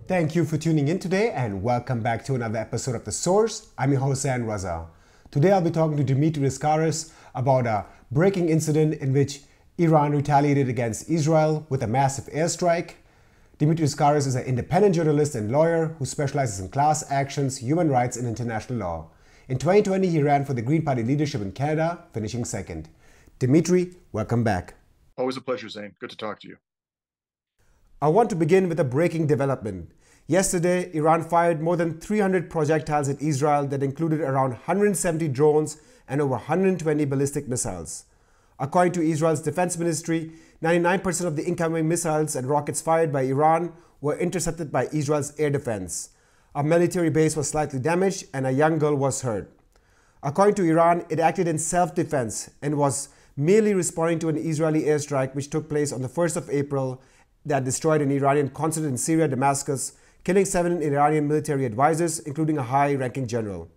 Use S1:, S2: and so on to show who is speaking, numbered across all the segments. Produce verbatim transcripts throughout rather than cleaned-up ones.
S1: Thank you for tuning in today and welcome back to another episode of The Source. I'm your host, Zain Raza. Today I'll be talking to Dimitri Lascaris about a breaking incident in which Iran retaliated against Israel with a massive airstrike. Dimitri Lascaris is an independent journalist and lawyer who specializes in class actions, human rights, and international law. In twenty twenty, he ran for the Green Party leadership in Canada, finishing second. Dimitri, welcome back.
S2: Always a pleasure, Zain. Good to talk to you.
S1: I want to begin with a breaking development. Yesterday, Iran fired more than three hundred projectiles at Israel that included around one hundred seventy drones and over one hundred twenty ballistic missiles. According to Israel's defense ministry, ninety-nine percent of the incoming missiles and rockets fired by Iran were intercepted by Israel's air defense. A military base was slightly damaged and a young girl was hurt. According to Iran, it acted in self-defense and was merely responding to an Israeli airstrike which took place on the first of April that destroyed an Iranian consulate in Syria, Damascus, killing seven Iranian military advisors, including a high-ranking general.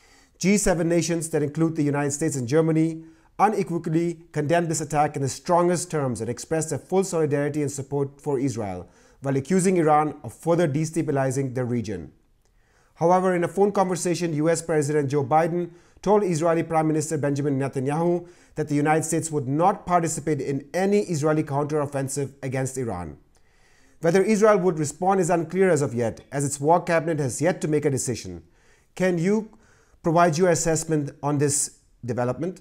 S1: G seven nations that include the United States and Germany unequivocally condemned this attack in the strongest terms and expressed their full solidarity and support for Israel, while accusing Iran of further destabilizing the region. However, in a phone conversation, U S President Joe Biden told Israeli Prime Minister Benjamin Netanyahu that the United States would not participate in any Israeli counteroffensive against Iran. Whether Israel would respond is unclear as of yet, as its war cabinet has yet to make a decision. Can you provide your assessment on this development?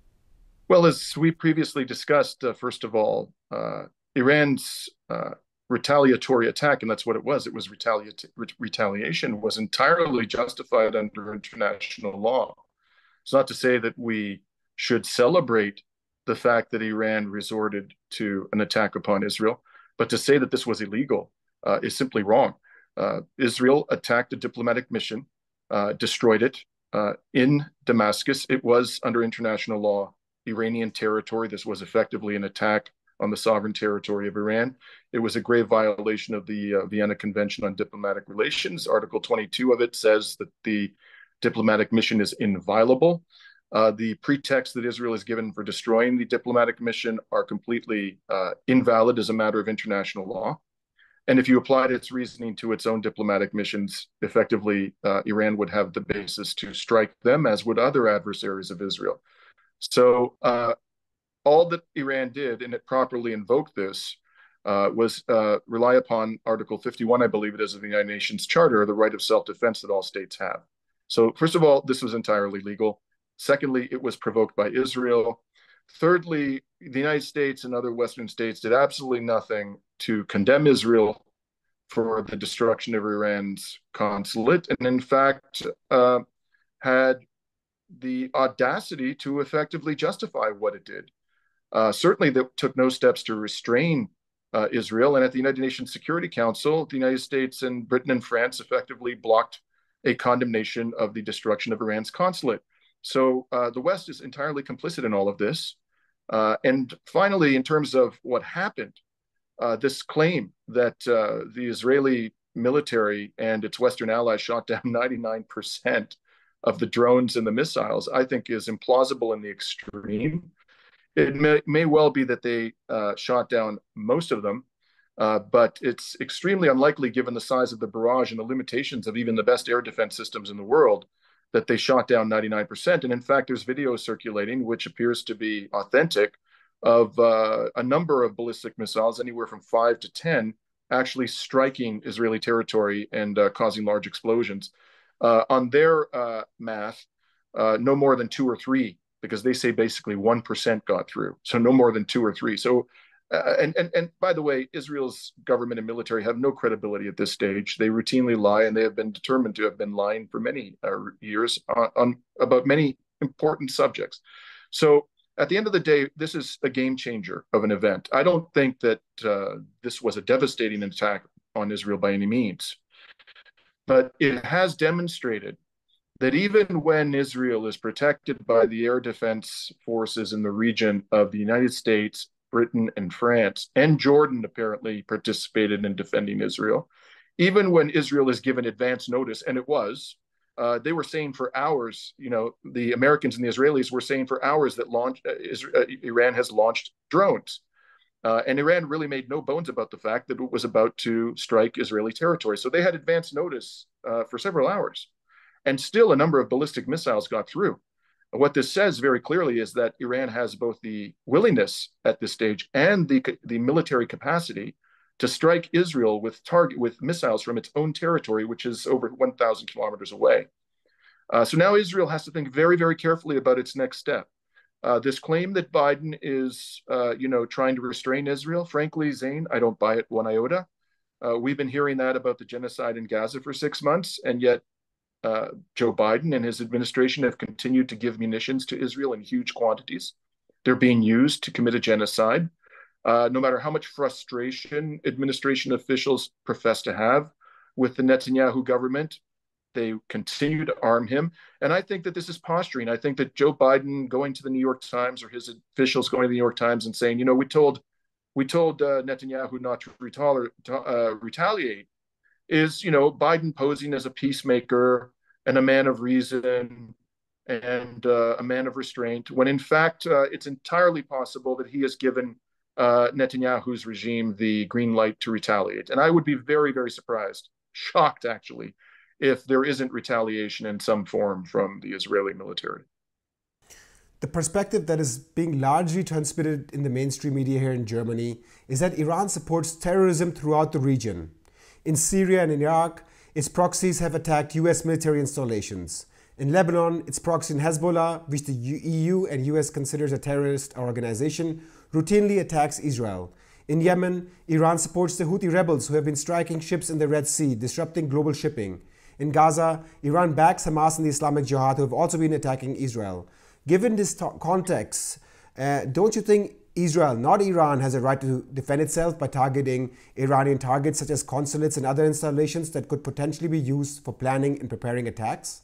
S2: Well, as we previously discussed, uh, first of all, uh, Iran's uh, retaliatory attack, and that's what it was, it was retaliat re retaliation, was entirely justified under international law. It's not to say that we should celebrate the fact that Iran resorted to an attack upon Israel, but to say that this was illegal uh, is simply wrong. Uh, Israel attacked a diplomatic mission, uh, destroyed it uh, in Damascus. It was under international law Iranian territory. This was effectively an attack on the sovereign territory of Iran. It was a grave violation of the uh, Vienna Convention on Diplomatic Relations. Article twenty-two of it says that the diplomatic mission is inviolable. Uh, the pretext that Israel is given for destroying the diplomatic mission are completely uh, invalid as a matter of international law. And if you applied its reasoning to its own diplomatic missions, effectively, uh, Iran would have the basis to strike them, as would other adversaries of Israel. So uh, all that Iran did, and it properly invoked this, uh, was uh, rely upon Article fifty-one, I believe it is, of the United Nations Charter, the right of self-defense that all states have. So first of all, this was entirely legal. Secondly, it was provoked by Israel. Thirdly, the United States and other Western states did absolutely nothing to condemn Israel for the destruction of Iran's consulate, and in fact, uh, had the audacity to effectively justify what it did. Uh, certainly, they took no steps to restrain uh, Israel, and at the United Nations Security Council, the United States and Britain and France effectively blocked a condemnation of the destruction of Iran's consulate. So uh, the West is entirely complicit in all of this. Uh, and finally, in terms of what happened, uh, this claim that uh, the Israeli military and its Western allies shot down ninety-nine percent of the drones and the missiles, I think is implausible in the extreme. It may, may well be that they uh, shot down most of them, uh, but it's extremely unlikely, given the size of the barrage and the limitations of even the best air defense systems in the world, that they shot down ninety-nine percent. And in fact, there's video circulating, which appears to be authentic, of uh, a number of ballistic missiles, anywhere from five to ten, actually striking Israeli territory and uh, causing large explosions. Uh, on their uh, math, uh, no more than two or three, because they say basically one percent got through. So no more than two or three. So, uh, and, and, and by the way, Israel's government and military have no credibility at this stage. They routinely lie, and they have been determined to have been lying for many uh, years on, on about many important subjects. So at the end of the day, this is a game changer of an event. I don't think that uh, this was a devastating attack on Israel by any means. But it has demonstrated that even when Israel is protected by the air defense forces in the region of the United States, Britain, and France, and Jordan apparently participated in defending Israel, even when Israel is given advance notice, and it was, uh, they were saying for hours, you know, the Americans and the Israelis were saying for hours that launch, uh, Israel, uh, Iran has launched drones. Uh, and Iran really made no bones about the fact that it was about to strike Israeli territory. So they had advance notice uh, for several hours. And still, a number of ballistic missiles got through. What this says very clearly is that Iran has both the willingness at this stage and the, the military capacity to strike Israel with target with missiles from its own territory, which is over one thousand kilometers away. Uh, so now Israel has to think very, very carefully about its next step. Uh, this claim that Biden is, uh, you know, trying to restrain Israel, frankly, Zain, I don't buy it one iota. Uh, we've been hearing that about the genocide in Gaza for six months, and yet uh, Joe Biden and his administration have continued to give munitions to Israel in huge quantities. They're being used to commit a genocide. Uh, no matter how much frustration administration officials profess to have with the Netanyahu government, they continue to arm him. And I think that this is posturing. I think that Joe Biden going to the New York Times, or his officials going to the New York Times and saying, you know, we told we told uh, Netanyahu not to retali- uh, retaliate, is, you know, Biden posing as a peacemaker and a man of reason and uh, a man of restraint, when in fact uh, it's entirely possible that he has given uh, Netanyahu's regime the green light to retaliate. And I would be very, very surprised, shocked actually, if there isn't retaliation in some form from the Israeli military.
S1: The perspective that is being largely transmitted in the mainstream media here in Germany is that Iran supports terrorism throughout the region. In Syria and in Iraq, its proxies have attacked U S military installations. In Lebanon, its proxy in Hezbollah, which the E U and U S considers a terrorist organization, routinely attacks Israel. In Yemen, Iran supports the Houthi rebels who have been striking ships in the Red Sea, disrupting global shipping. In Gaza, Iran backs Hamas and the Islamic Jihad, who have also been attacking Israel. Given this context, uh, don't you think Israel, not Iran, has a right to defend itself by targeting Iranian targets such as consulates and other installations that could potentially be used for planning and preparing attacks?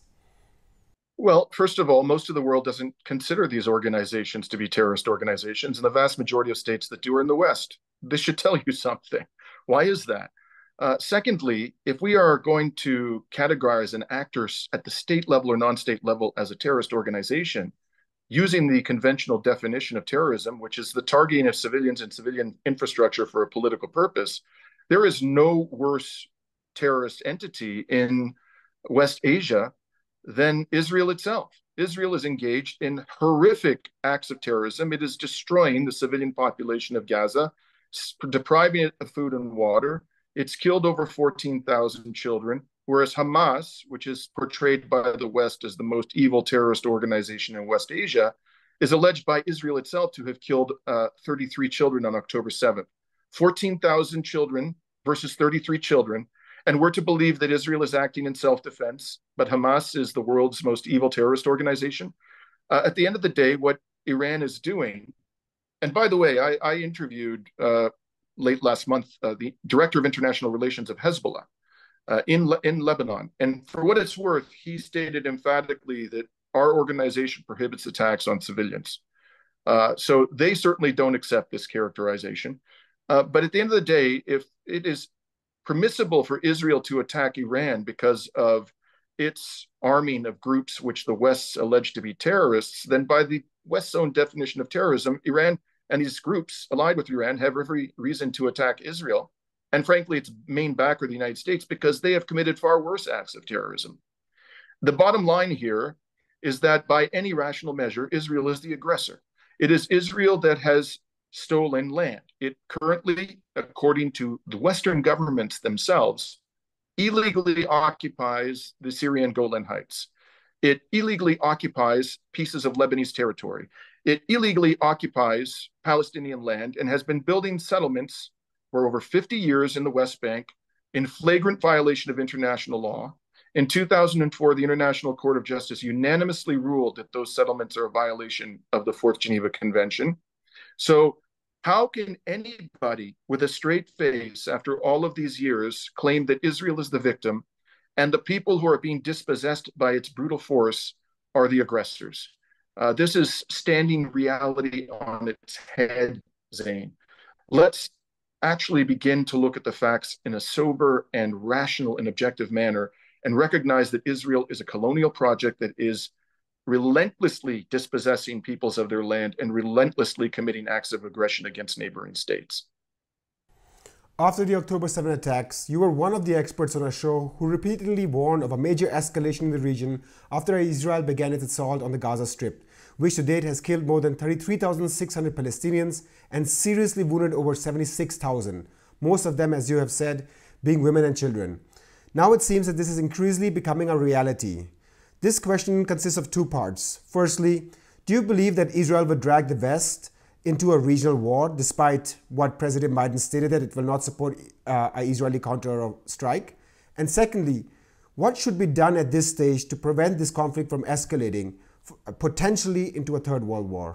S2: Well, first of all, most of the world doesn't consider these organizations to be terrorist organizations, and the vast majority of states that do are in the West. This should tell you something. Why is that? Uh, secondly, if we are going to categorize an actor at the state level or non-state level as a terrorist organization, using the conventional definition of terrorism, which is the targeting of civilians and civilian infrastructure for a political purpose, there is no worse terrorist entity in West Asia than Israel itself. Israel is engaged in horrific acts of terrorism. It is destroying the civilian population of Gaza, depriving it of food and water. It's killed over fourteen thousand children, whereas Hamas, which is portrayed by the West as the most evil terrorist organization in West Asia, is alleged by Israel itself to have killed uh, thirty-three children on October seventh. fourteen thousand children versus thirty-three children. And we're to believe that Israel is acting in self-defense, but Hamas is the world's most evil terrorist organization. Uh, at the end of the day, what Iran is doing, and by the way, I, I interviewed uh, late last month uh, the director of international relations of Hezbollah uh, in, Le- in Lebanon. And for what it's worth, he stated emphatically that our organization prohibits attacks on civilians. Uh, so they certainly don't accept this characterization. Uh, but at the end of the day, if it is permissible for Israel to attack Iran because of its arming of groups which the West's alleged to be terrorists, then by the West's own definition of terrorism, Iran and these groups allied with Iran have every reason to attack Israel. And frankly, its main backer, the United States, because they have committed far worse acts of terrorism. The bottom line here is that by any rational measure, Israel is the aggressor. It is Israel that has stolen land. It currently, according to the Western governments themselves, illegally occupies the Syrian Golan Heights. It illegally occupies pieces of Lebanese territory. It illegally occupies Palestinian land and has been building settlements for over fifty years in the West Bank in flagrant violation of international law. In two thousand four, the International Court of Justice unanimously ruled that those settlements are a violation of the Fourth Geneva Convention. So how can anybody with a straight face after all of these years claim that Israel is the victim and the people who are being dispossessed by its brutal force are the aggressors? Uh, this is standing reality on its head, Zain. Let's actually begin to look at the facts in a sober and rational and objective manner and recognize that Israel is a colonial project that is relentlessly dispossessing peoples of their land and relentlessly committing acts of aggression against neighboring states.
S1: After the October seventh attacks, you were one of the experts on our show who repeatedly warned of a major escalation in the region after Israel began its assault on the Gaza Strip, which to date has killed more than thirty-three thousand six hundred Palestinians and seriously wounded over seventy-six thousand, most of them, as you have said, being women and children. Now it seems that this is increasingly becoming a reality. This question consists of two parts. Firstly, do you believe that Israel would drag the West into a regional war, despite what President Biden stated that it will not support uh, an Israeli counter-strike? And secondly, what should be done at this stage to prevent this conflict from escalating, potentially into a third world war?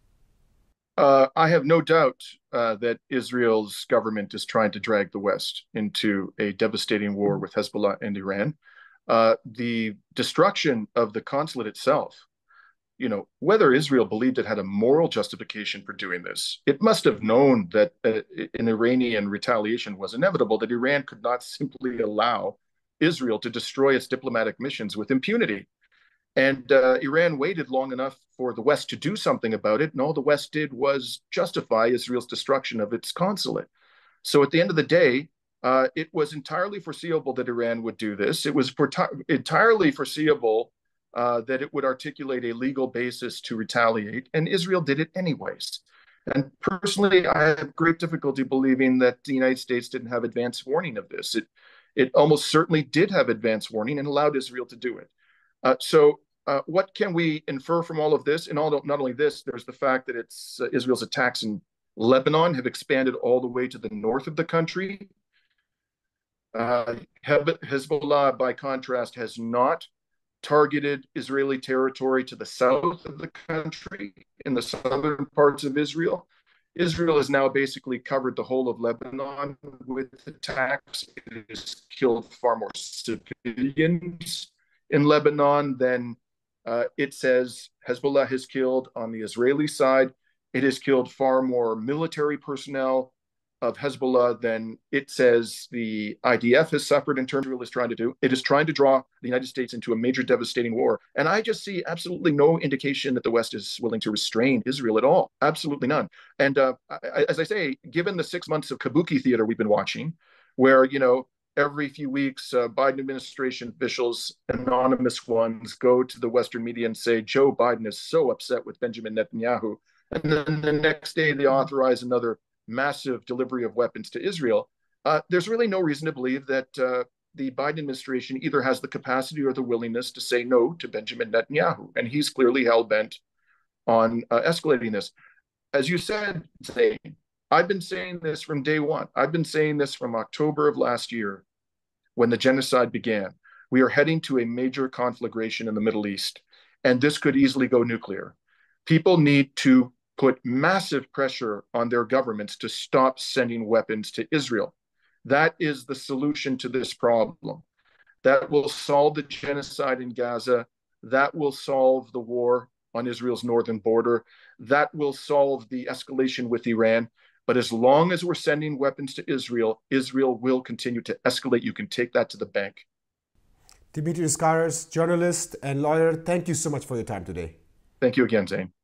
S2: Uh, I have no doubt uh, that Israel's government is trying to drag the West into a devastating war with Hezbollah and Iran. Uh, the destruction of the consulate itself, you know, whether Israel believed it had a moral justification for doing this, it must have known that uh, an Iranian retaliation was inevitable, that Iran could not simply allow Israel to destroy its diplomatic missions with impunity. And uh, Iran waited long enough for the West to do something about it, and all the West did was justify Israel's destruction of its consulate. So at the end of the day, uh, it was entirely foreseeable that Iran would do this. It was for entirely foreseeable uh, that it would articulate a legal basis to retaliate, and Israel did it anyways. And personally, I have great difficulty believing that the United States didn't have advance warning of this. It, it almost certainly did have advance warning and allowed Israel to do it. Uh, so uh, what can we infer from all of this? And all, not only this, there's the fact that it's uh, Israel's attacks in Lebanon have expanded all the way to the north of the country. Uh, Hezbollah, by contrast, has not targeted Israeli territory to the south of the country, in the southern parts of Israel. Israel has now basically covered the whole of Lebanon with attacks. It has killed far more civilians in Lebanon than uh, it says Hezbollah has killed on the Israeli side. It has killed far more military personnel of Hezbollah than it says the I D F has suffered in terms of what Israel is trying to do. It is trying to draw the United States into a major devastating war. And I just see absolutely no indication that the West is willing to restrain Israel at all. Absolutely none. And uh, I, as I say, given the six months of kabuki theater we've been watching, where, you know, every few weeks, uh, Biden administration officials, anonymous ones, go to the Western media and say, Joe Biden is so upset with Benjamin Netanyahu. And then the next day they authorize another massive delivery of weapons to Israel. Uh, there's really no reason to believe that uh, the Biden administration either has the capacity or the willingness to say no to Benjamin Netanyahu. And he's clearly hell-bent on uh, escalating this. As you said, Zain, I've been saying this from day one. I've been saying this from October of last year when the genocide began. We are heading to a major conflagration in the Middle East, and this could easily go nuclear. People need to put massive pressure on their governments to stop sending weapons to Israel. That is the solution to this problem. That will solve the genocide in Gaza. That will solve the war on Israel's northern border. That will solve the escalation with Iran. But as long as we're sending weapons to Israel, Israel will continue to escalate. You can take that to the bank.
S1: Dimitri Skaras, journalist and lawyer, thank you so much for your time today.
S2: Thank you again, Zain.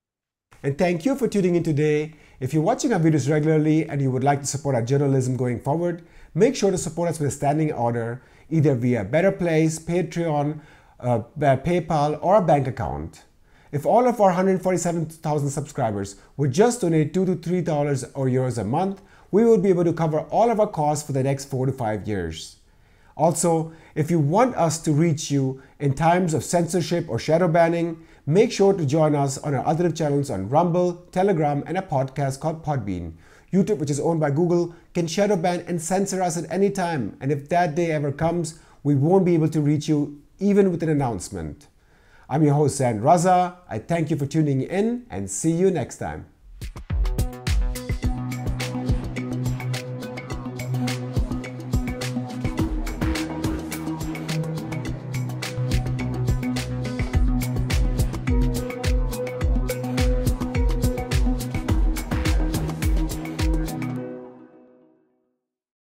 S1: And thank you for tuning in today. If you're watching our videos regularly and you would like to support our journalism going forward, make sure to support us with a standing order, either via Better Place, Patreon, uh, PayPal, or a bank account. If all of our one hundred forty-seven thousand subscribers would just donate two to three dollars or euros a month, we will be able to cover all of our costs for the next four to five years. Also, if you want us to reach you in times of censorship or shadow banning, make sure to join us on our other channels on Rumble, Telegram, and a podcast called Podbean. YouTube, which is owned by Google, can shadow ban and censor us at any time. And if that day ever comes, we won't be able to reach you even with an announcement. I'm your host, Zain Raza. I thank you for tuning in and see you next time.